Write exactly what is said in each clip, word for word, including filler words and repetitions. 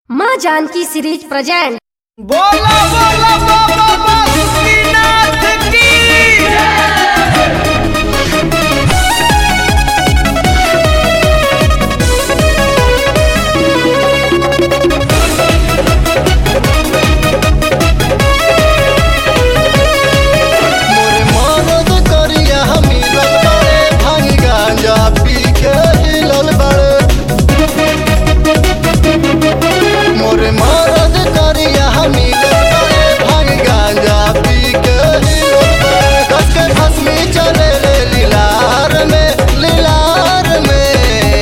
माँ Janaki series present. बोला बोला बाबा बासुकीनाथ की मोरे मरद करिया मिलल बाड़े भांग गांजा पी के हिलल बाड़े। मोरे मरद करिया मिलल बाड़े भांग गांजा पी के हिलल बाड़े। कस के भस्मी चले रे लीलार में लीलार में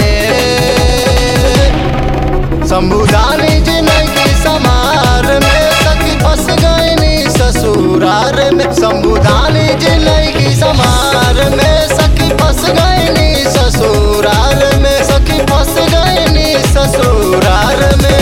शंभुदानी जी नहीं की समार में सखी फंस गईनी ससुरार में। शंभुदानी जी नहीं की समार में सखी फंस गईनी ससुरार में सखी फंस गईनी ससुरार में।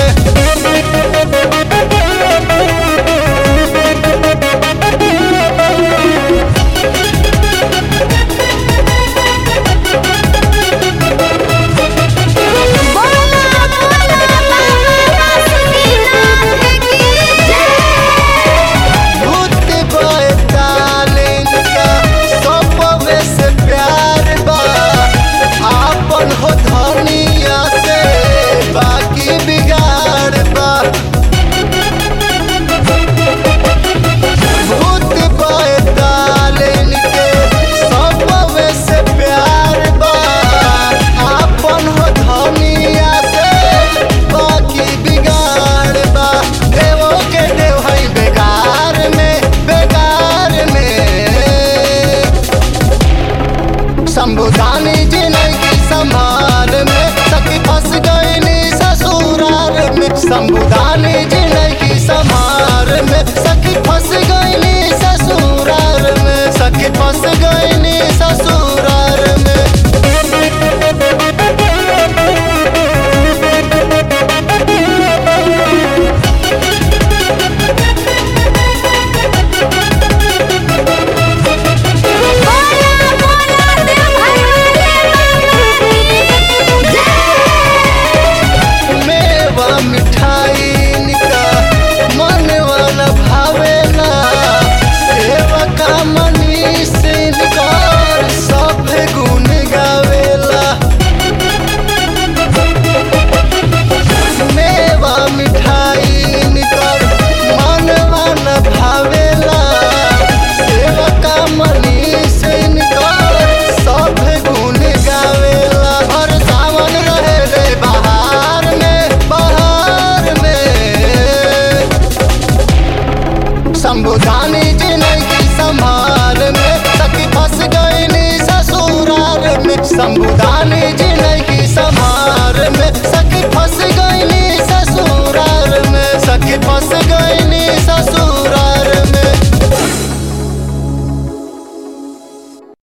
शंभुदानी जी नहीं की संभाल में सखी फंस गईनी ससुराल में। शंभुदानी जी नहीं की संभाल में सखी